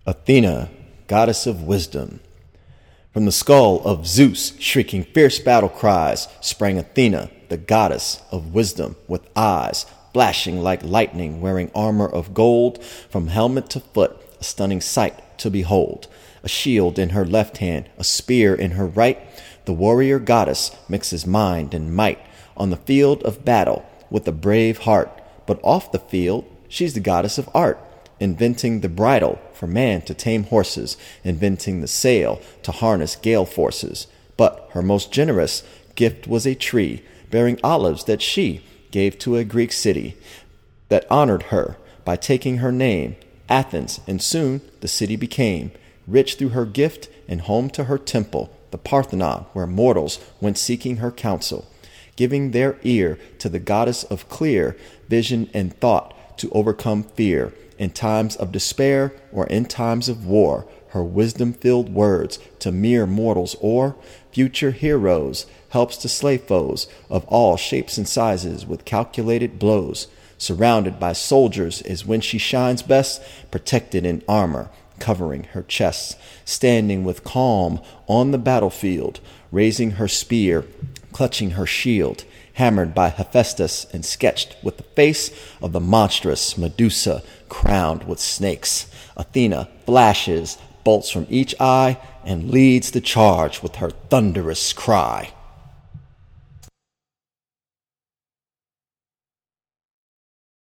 Athena, goddess of wisdom. From the skull of Zeus, shrieking fierce battle cries, sprang Athena, the goddess of wisdom, with eyes flashing like lightning, wearing armor of gold from helmet to foot, a stunning sight to behold. A shield in her left hand, a spear in her right, the warrior goddess mixes mind and might on the field of battle with a brave heart. But off the field, she's the goddess of art, inventing the bridle for man to tame horses, inventing the sail to harness gale forces. But her most generous gift was a tree bearing olives that she gave to a Greek city that honored her by taking her name, Athens, and soon the city became rich through her gift and home to her temple, the Parthenon, where mortals went seeking her counsel, giving their ear to the goddess of clear vision and thought to overcome fear in times of despair or in times of war. Her wisdom-filled words to mere mortals or future heroes helps to slay foes of all shapes and sizes with calculated blows. Surrounded by soldiers is when she shines best, protected in armor, covering her chest, standing with calm on the battlefield, raising her spear, clutching her shield, hammered by Hephaestus and sketched with the face of the monstrous Medusa, crowned with snakes. Athena flashes bolts from each eye and leads the charge with her thunderous cry.